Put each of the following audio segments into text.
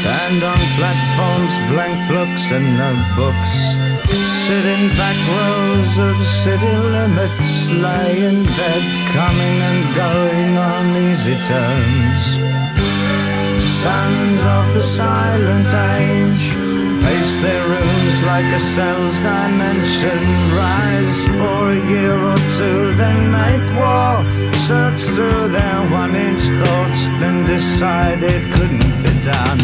And on platforms, blank books and notebooks, sit in back rows of city limits, lie in bed, coming and going on easy terms. Sons of the silent age pace their rooms like a cell's dimension, rise for a year or two, then make war, search through their one-inch thoughts, then decide it couldn't be done.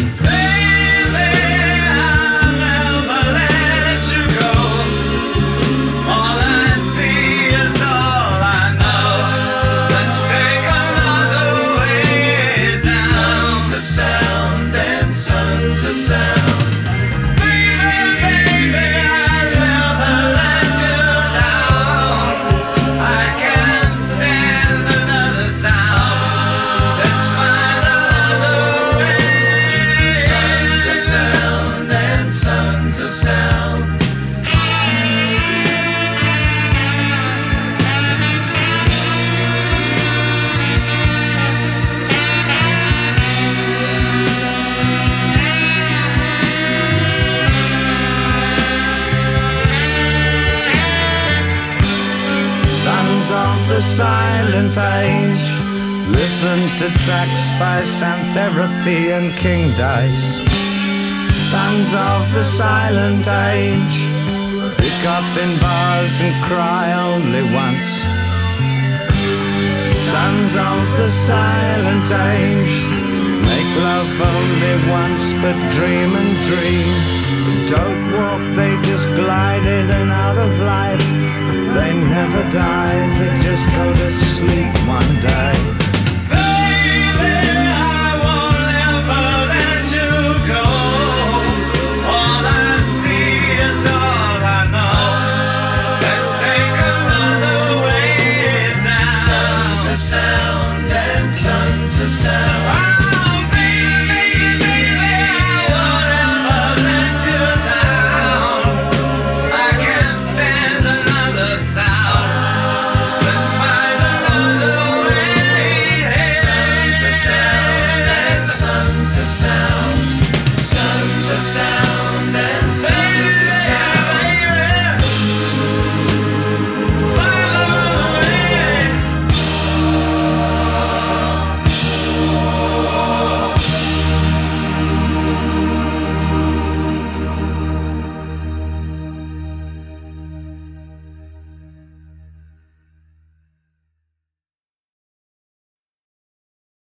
Of the silent age, listen to tracks by Xantherapy and King Dice. Sons of the silent age, pick up in bars and cry only once. Sons of the silent age, make love only once but dream and dream. Don't walk, they just glide in and out of life. They never die, they just go to sleep one day. Baby, I won't ever let you go. All I see is all I know. Let's take another way down. Sons of sound and sons of sound.